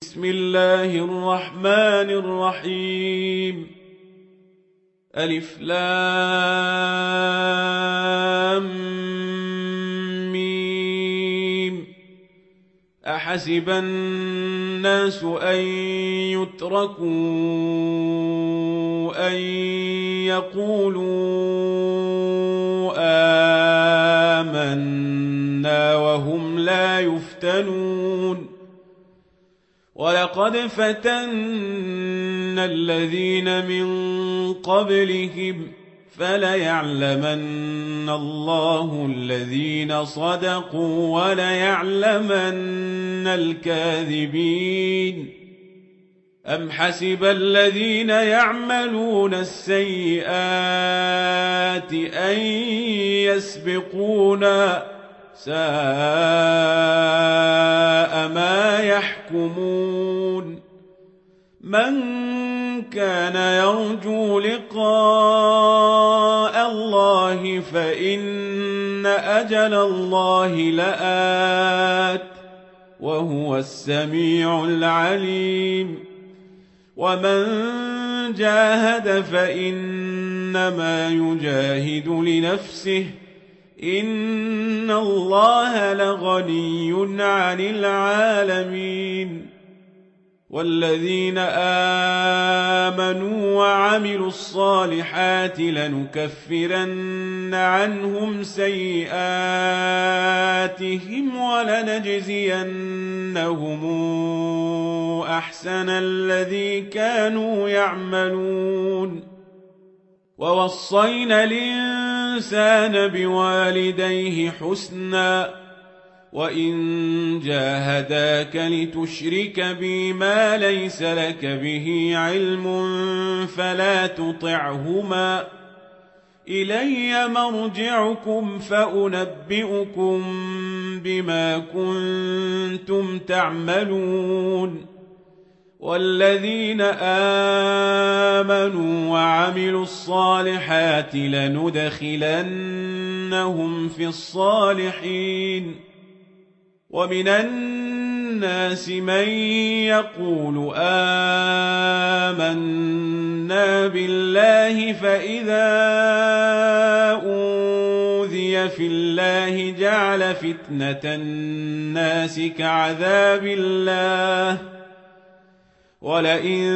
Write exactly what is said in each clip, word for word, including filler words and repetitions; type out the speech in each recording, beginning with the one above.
بسم الله الرحمن الرحيم ألف لام ميم أحسب الناس أن يتركوا أن يقولوا آمنا وهم لا يفتنون ولقد فتنا الذين من قبلهم فليعلمن الله الذين صدقوا وليعلمن الكاذبين أم حسب الذين يعملون السيئات أن يسبقونا ساء ما يحكمون من كان يرجو لقاء الله فإن أجل الله لآت وهو السميع العليم ومن جاهد فإنما يجاهد لنفسه إن الله لغني عن العالمين والذين آمنوا وعملوا الصالحات لنكفرن عنهم سيئاتهم ولنجزينهم أحسن الذي كانوا يعملون ووصينا الإنسان بوالديه حسنا وإن جاهداك لتشرك بي ما ليس لك به علم فلا تطعهما إلي مرجعكم فأنبئكم بما كنتم تعملون والذين آمنوا وعملوا الصالحات لندخلنهم في الصالحين ومن الناس من يقول آمنا بالله فإذا أوذي في الله جعل فتنة الناس كعذاب الله ولئن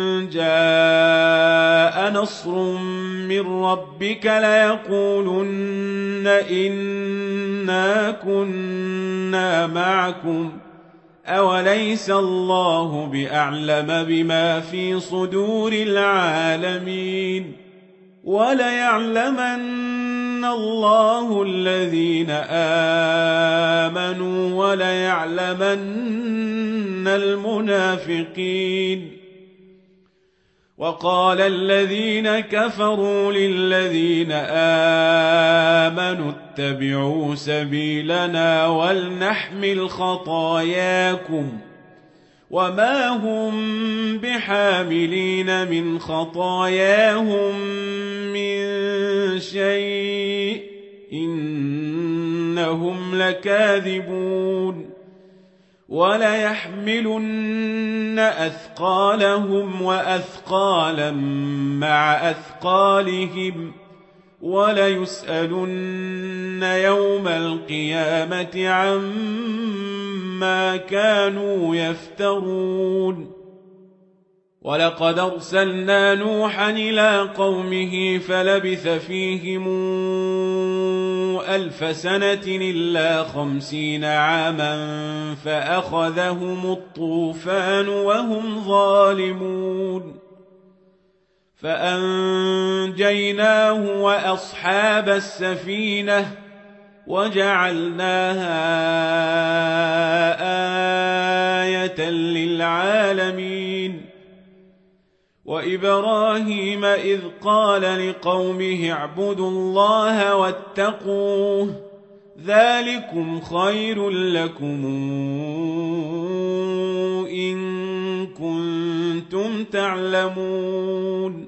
جاء نصر من ربك ليقولن إنا كنا معكم أوليس الله بأعلم بما في صدور العالمين وليعلمن الله الذين آمنوا وليعلمن المنافقين وقال الذين كفروا للذين آمنوا اتبعوا سبيلنا ولنحمل خطاياكم وما هم بحاملين من خطاياهم من شيء إنهم لكاذبون وليحملن أثقالهم وأثقالا مع أثقالهم وليسألن يوم القيامة عما كانوا يفترون ولقد أرسلنا نوحا إلى قومه فلبث فيهم ألف سنة إلا خمسين عاما فأخذهم الطوفان وهم ظالمون فأنجيناه وأصحاب السفينة وجعلناها آية للعالمين وإبراهيم إذ قال لقومه اعبدوا الله واتقوه ذلكم خير لكم إن كنتم تعلمون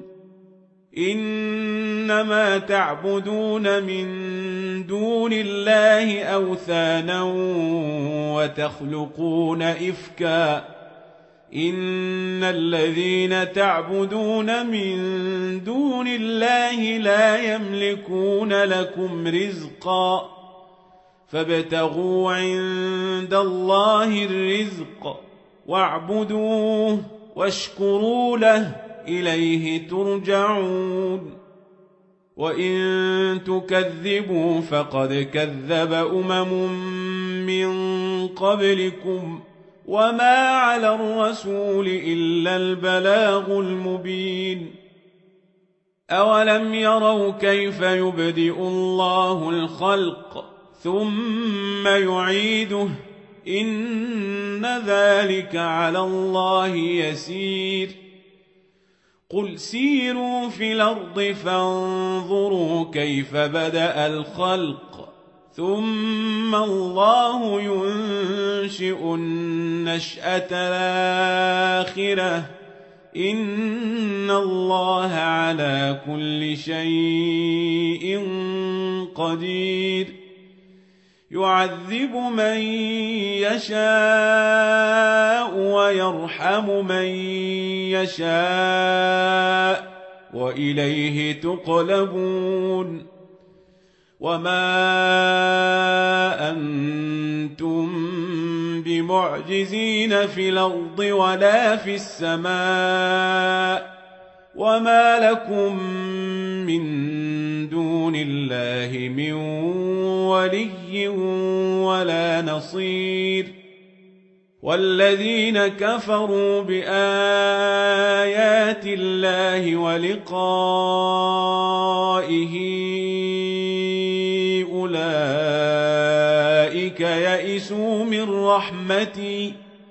إنما تعبدون من دون الله أوثانا وتخلقون إفكا إن الذين تعبدون من دون الله لا يملكون لكم رزقا فابتغوا عند الله الرزق واعبدوه واشكروا له إليه ترجعون وإن تكذبوا فقد كذب أمم من قبلكم وما على الرسول إلا البلاغ المبين أولم يروا كيف يبدئ الله الخلق ثم يعيده إن ذلك على الله يسير قل سيروا في الأرض فانظروا كيف بدأ الخلق ثم الله ينشئ النشأة الآخرة إن الله على كل شيء قدير يعذب من يشاء ويرحم من يشاء وإليه تقلبون وما أنتم بمعجزين في الأرض ولا في السماء وما لكم من دون الله من ولي ولا نصير والذين كفروا بآيات الله ولقائه أولئك يئسوا من رحمتي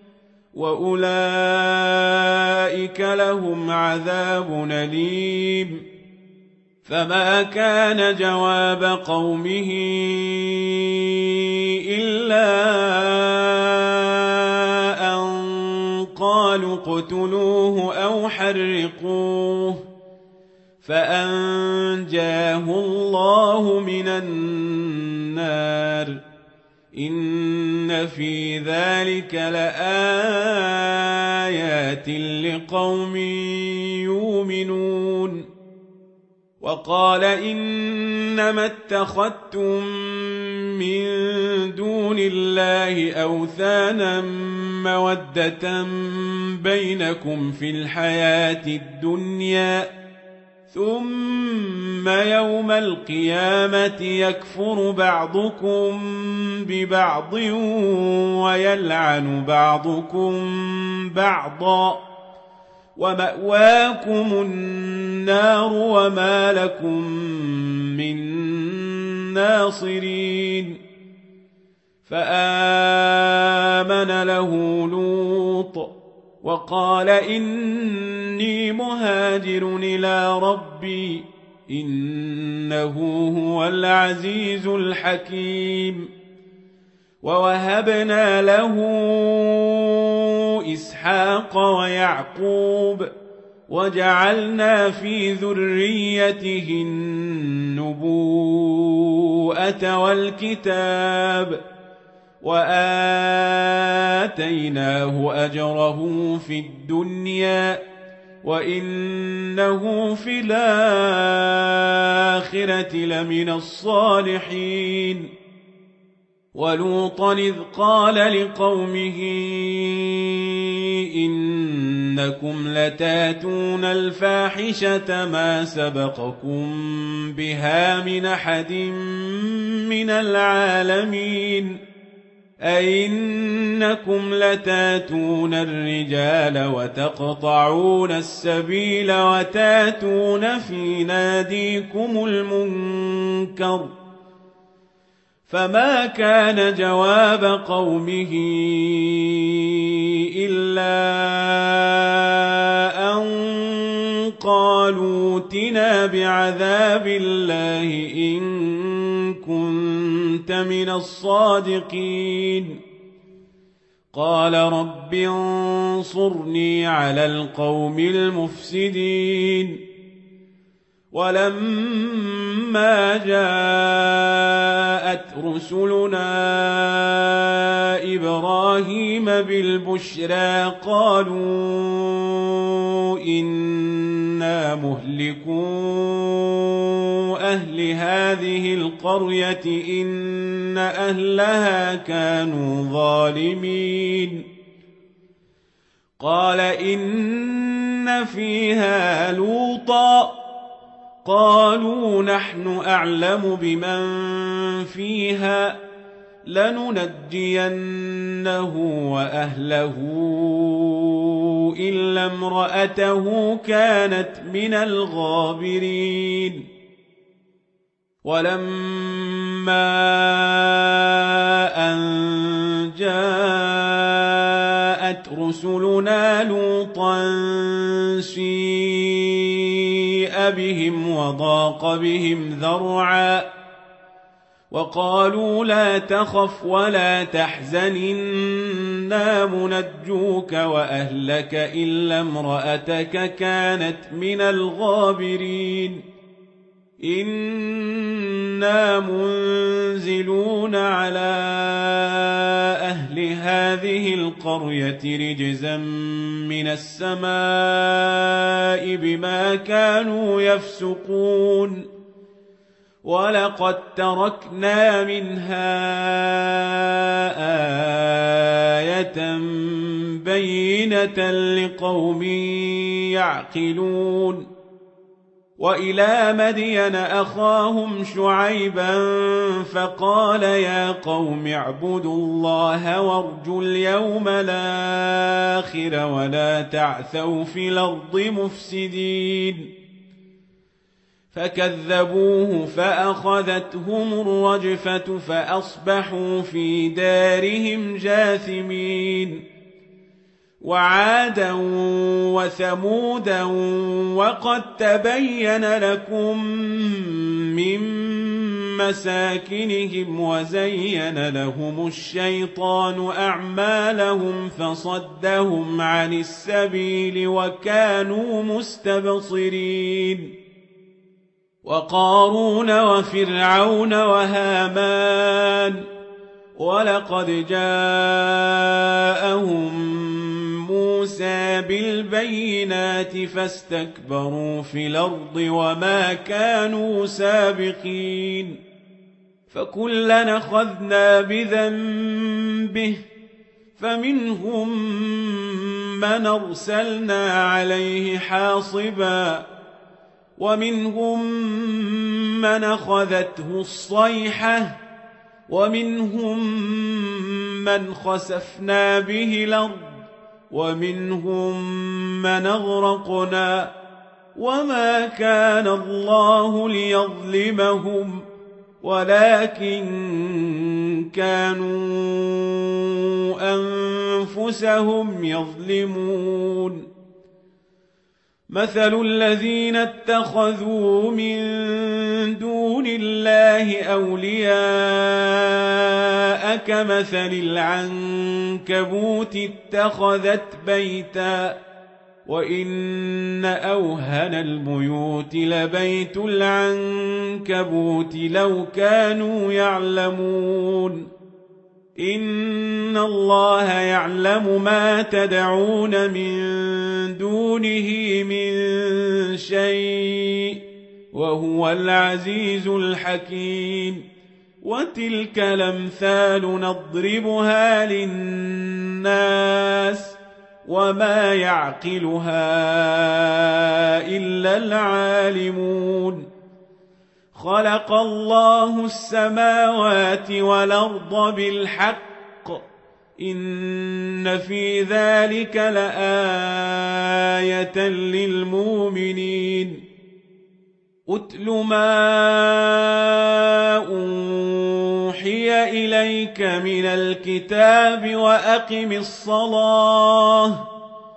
وأولئك لهم عذاب أليم فما كان جواب قومه إلا أن قالوا اقتلوه أو حرقوه فأنجاه الله من النار إن في ذلك لآيات لقوم يؤمنون وقال إنما اتخذتم من دون الله أوثانا مودة بينكم في الحياة الدنيا ثم يوم القيامة يكفر بعضكم ببعض ويلعن بعضكم بعضا ومأواكم النار وما لكم من ناصرين فآمن له لوط وقال إني مهاجر إلى ربي إنه هو العزيز الحكيم ووهبنا له إسحاق ويعقوب وجعلنا في ذريته النبوءة والكتاب وآتيناه أجره في الدنيا وإنه في الآخرة لمن الصالحين ولوطا إذ قال لقومه إنكم لتاتون الفاحشة ما سبقكم بها من أحد من العالمين أئنكم لتاتون الرجال وتقطعون السبيل وتاتون في ناديكم المنكر فما كان جواب قومه إلا أن قالوا ائتنا بعذاب الله إن كنت من الصادقين قال رب انصرني على القوم المفسدين ولما جاءت رسلنا إبراهيم بالبشرى قالوا إنا مهلكو أهل هذه القرية إن أهلها كانوا ظالمين قال إن فيها لوطا قالوا نحن أعلم بمن فيها لننجينه وأهله إلا امرأته كانت من الغابرين ولما أن جاءت رسلنا لوطا سيء بهم وضاق بهم ذرعا وقالوا لا تخف ولا تحزن إنا منجوك وأهلك إلا امرأتك كانت من الغابرين إنا منزلون على أهل هذه القرية رجزا من السماء بما كانوا يفسقون ولقد تركنا منها آية بينة لقوم يعقلون وإلى مدين أخاهم شعيبا فقال يا قوم اعبدوا الله وارجوا اليوم الآخر ولا تعثوا في الأرض مفسدين فكذبوه فأخذتهم الرجفة فأصبحوا في دارهم جاثمين وعادا وثمودا وقد تبين لكم من مساكنهم وزين لهم الشيطان أعمالهم فصدهم عن السبيل وكانوا مستبصرين وقارون وفرعون وهامان ولقد جاءهم موسى بالبينات فاستكبروا في الأرض وما كانوا سابقين فكلا أخذنا بذنبه فمنهم من أرسلنا عليه حاصبا ومنهم من أخذته الصيحة ومنهم من خسفنا به الأرض ومنهم من أغرقنا وما كان الله ليظلمهم ولكن كانوا أنفسهم يظلمون مثل الذين اتخذوا من دون الله أولياء كمثل العنكبوت اتخذت بيتا وإن أوهن البيوت لبيت العنكبوت لو كانوا يعلمون إن الله يعلم ما تدعون من دونه من شيء وهو العزيز الحكيم وتلك الأمثال نضربها للناس وما يعقلها إلا العالمون خلق الله السماوات والأرض بالحق إن في ذلك لآية للمؤمنين أتل ما أوحي إليك من الكتاب وأقم الصلاة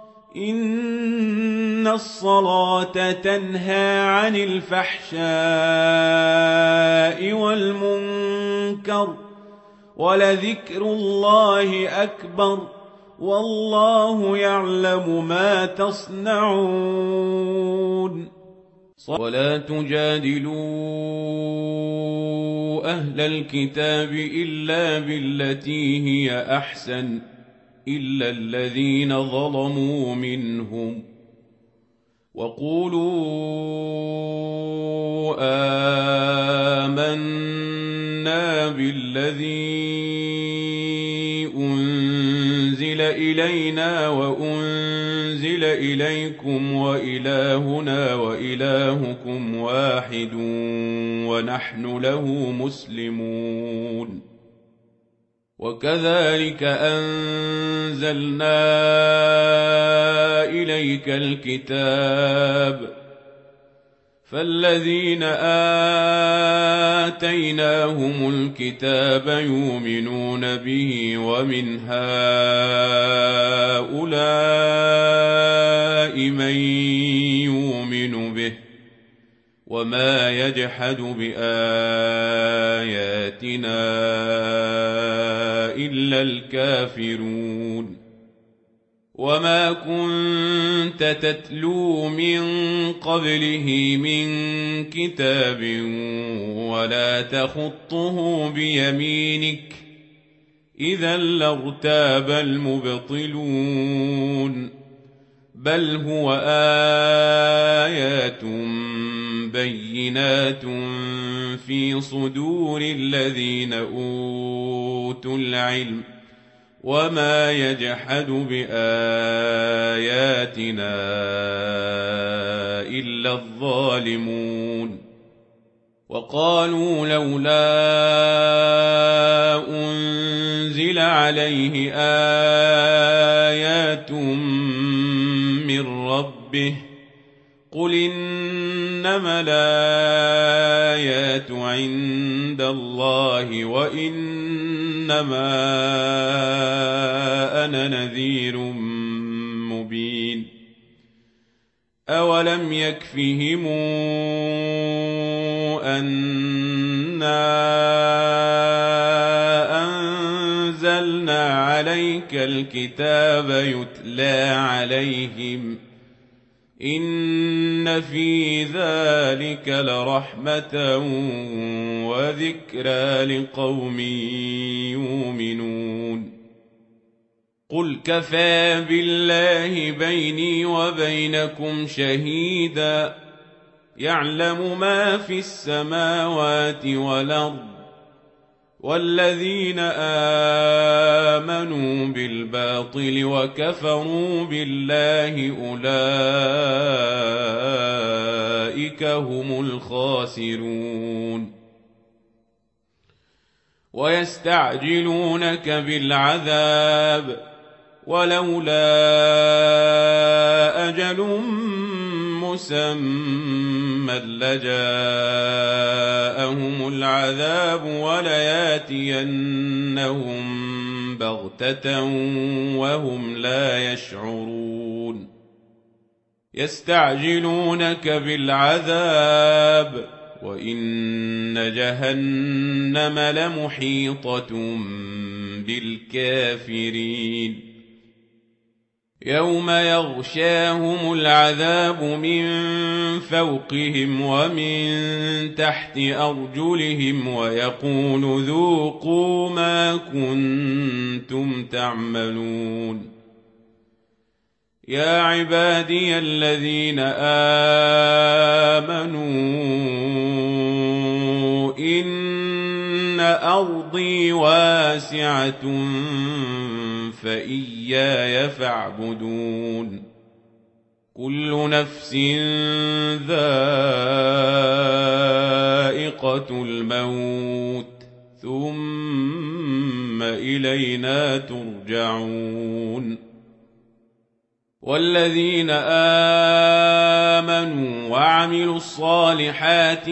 إن الصلاة تنهى عن الفحشاء والمنكر ولذكر الله أكبر والله يعلم ما تصنعون ولا تجادلوا أهل الكتاب إلا بالتي هي أحسن إلا الذين ظلموا منهم وقولوا آمنا بالذي أنزل إلينا وأنزل إليكم وإلهنا وإلهكم واحد ونحن له مسلمون وكذلك أنزلنا إليك الكتاب فالذين آتيناهم الكتاب يؤمنون به ومن هؤلاء من يؤمن به وما يجحد بآياتنا إلا الكافرون وما كنت تتلو من قبله من كتاب ولا تخطه بيمينك إذا لارتاب المبطلون بل هو آيات بينات في صدور الذين أوتوا العلم وما يجحد بآياتنا إلا الظالمون وقالوا لولا أنزل عليه آيات من ربه قل إنما الآيات عند الله وإنما أنا نذير مبين أولم يكفهم أنا أنزلنا عليك الكتاب يتلى عليهم إن في ذلك لرحمة وذكرى لقوم يؤمنون قل كفى بالله بيني وبينكم شهيدا يعلم ما في السماوات والأرض والذين آمنوا بالباطل وكفروا بالله أولئك هم الخاسرون ويستعجلونك بالعذاب ولولا أجل مسمى لجاءهم العذاب ولياتينهم بغتة وهم لا يشعرون يستعجلونك بالعذاب وإن جهنم لمحيطة بالكافرين يوم يغشاهم العذاب من فوقهم ومن تحت أرجلهم ويقول ذوقوا ما كنتم تعملون يا عبادي الذين آمنوا إن أرضي واسعة فإياي فاعبدون كل نفس ذائقة الموت ثم إلينا ترجعون والذين آمنوا وعملوا الصالحات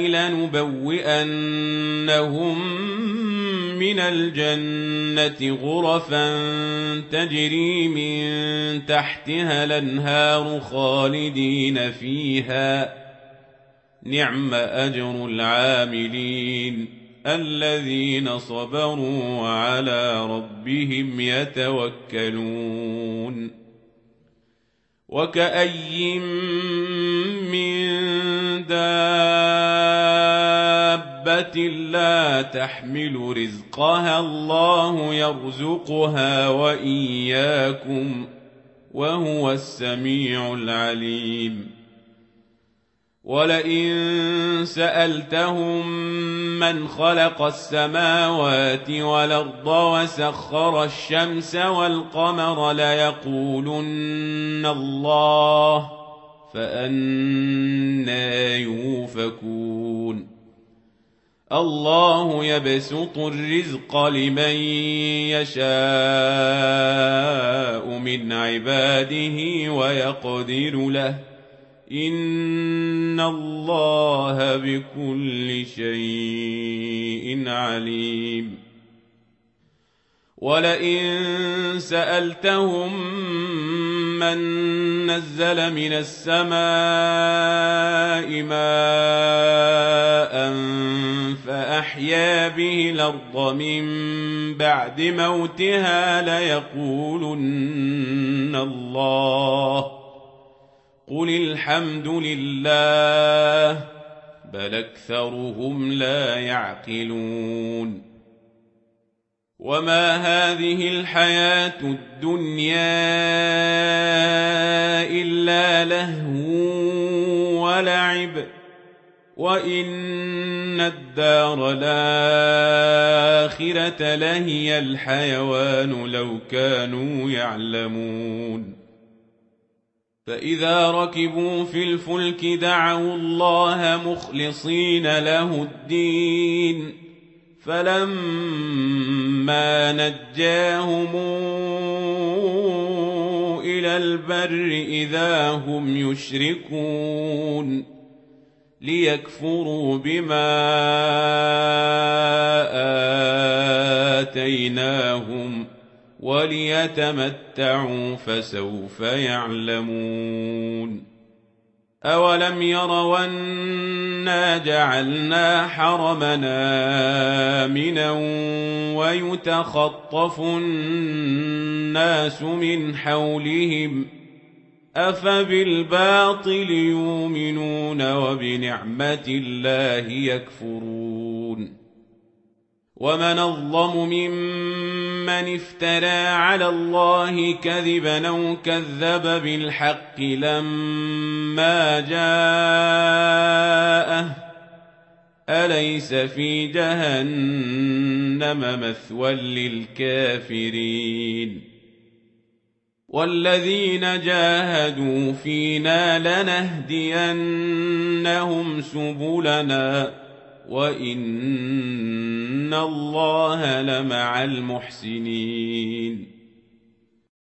لنبوئنهم من الجنة غرفا تجري من تحتها الأنهار خالدين فيها نعم أجر العاملين الذين صبروا وعلى ربهم يتوكلون وكأي من دابة دابة لا تحمل رزقها الله يرزقها وإياكم وهو السميع العليم ولئن سألتهم من خلق السماوات والأرض وسخر الشمس والقمر ليقولن الله فأنى يؤفكون الله يبسط الرزق لمن يشاء من عباده ويقدر له إن الله بكل شيء عليم ولئن سألتهم من نزل من السماء ماء فأحيا به الأرض من بعد موتها ليقولن الله قل الحمد لله بل أكثرهم لا يعقلون وما هذه الحياة الدنيا إلا لهو ولعب وإن الدار الآخرة لهي الحيوان لو كانوا يعلمون فإذا ركبوا في الفلك دعوا الله مخلصين له الدين فلما نجاهم إلى البر إذا هم يشركون ليكفروا بما آتيناهم وليتمتعوا فسوف يعلمون أولم يروا أنا جعلنا حرمنا آمنا ويتخطف الناس من حولهم أفبالباطل يؤمنون وبنعمة الله يكفرون ومن أظلم ممن افترى على الله كذبا أو كذب بالحق لما جاءه أليس في جهنم مثوى للكافرين والذين جاهدوا فينا لنهدينهم سبلنا وإن الله لمع المحسنين